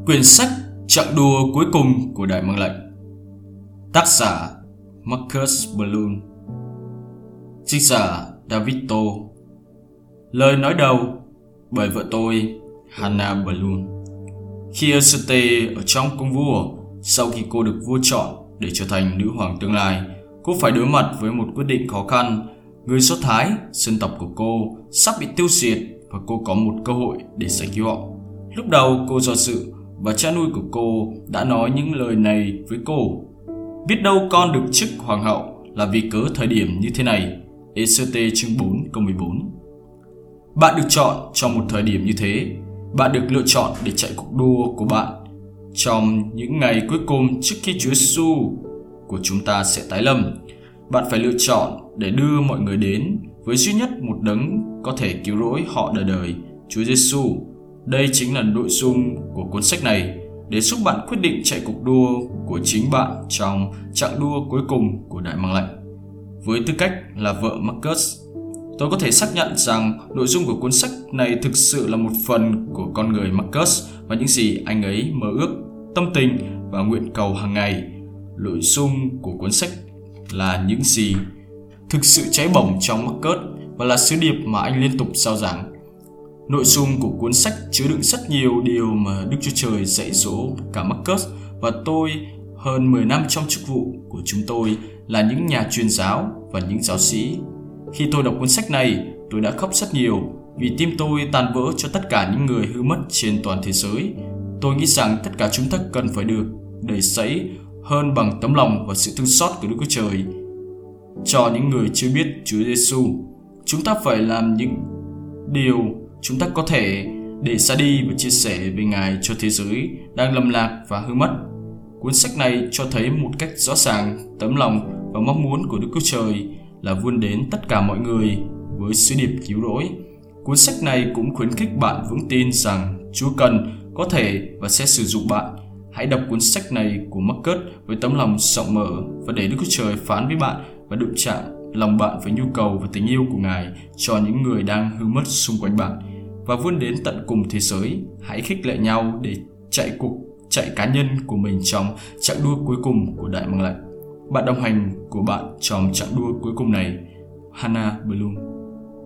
Quyển sách Chặng đua cuối cùng của Đại Mạng Lệnh. Tác giả Marcus Bloom. Dịch giả David Tô. Lời nói đầu bởi vợ tôi, Hannah Bloom. Khi Esther ở trong cung vua, sau khi cô được vua chọn để trở thành nữ hoàng tương lai, cô phải đối mặt với một quyết định khó khăn. Người Do Thái, dân tộc của cô, sắp bị tiêu diệt và cô có một cơ hội để giải cứu họ. Lúc đầu cô do dự và cha nuôi của cô đã nói những lời này với cô. Biết đâu con được chức hoàng hậu là vì cớ thời điểm như thế này. Esther chương 4 câu 14. Bạn được chọn trong một thời điểm như thế. Bạn được lựa chọn để chạy cuộc đua của bạn trong những ngày cuối cùng trước khi Chúa Giêsu của chúng ta sẽ tái lâm. Bạn phải lựa chọn để đưa mọi người đến với duy nhất một đấng có thể cứu rỗi họ đời đời, Chúa Giêsu. Đây chính là nội dung của cuốn sách này, để giúp bạn quyết định chạy cuộc đua của chính bạn trong chặng đua cuối cùng của Đại Mạng Lệnh. Với tư cách là vợ Marcus, tôi có thể xác nhận rằng nội dung của cuốn sách này thực sự là một phần của con người Marcus và những gì anh ấy mơ ước, tâm tình và nguyện cầu hàng ngày. Nội dung của cuốn sách là những gì thực sự cháy bỏng trong Marcus và là sứ điệp mà anh liên tục rao giảng. Nội dung của cuốn sách chứa đựng rất nhiều điều mà Đức Chúa Trời dạy dỗ cả Marcus và tôi hơn 10 năm trong chức vụ của chúng tôi là những nhà truyền giáo và những giáo sĩ. Khi tôi đọc cuốn sách này, tôi đã khóc rất nhiều vì tim tôi tan vỡ cho tất cả những người hư mất trên toàn thế giới. Tôi nghĩ rằng tất cả chúng ta cần phải được đầy dẫy hơn bằng tấm lòng và sự thương xót của Đức Chúa Trời cho những người chưa biết Chúa Giêsu. Chúng ta phải làm những điều chúng ta có thể để ra đi và chia sẻ về Ngài cho thế giới đang lầm lạc và hư mất. Cuốn sách này cho thấy một cách rõ ràng tấm lòng và mong muốn của Đức Chúa Trời là vươn đến tất cả mọi người với sứ điệp cứu rỗi. Cuốn sách này cũng khuyến khích bạn vững tin rằng Chúa cần, có thể và sẽ sử dụng bạn. Hãy đọc cuốn sách này của Marcus với tấm lòng rộng mở và để Đức Chúa Trời phán với bạn và đụng chạm lòng bạn với nhu cầu và tình yêu của Ngài cho những người đang hư mất xung quanh bạn và vươn đến tận cùng thế giới. Hãy khích lệ nhau để chạy cuộc chạy cá nhân của mình trong chặng đua cuối cùng của Đại Mạng Lệnh. Bạn đồng hành của bạn trong chặng đua cuối cùng này, Hannah Bloom.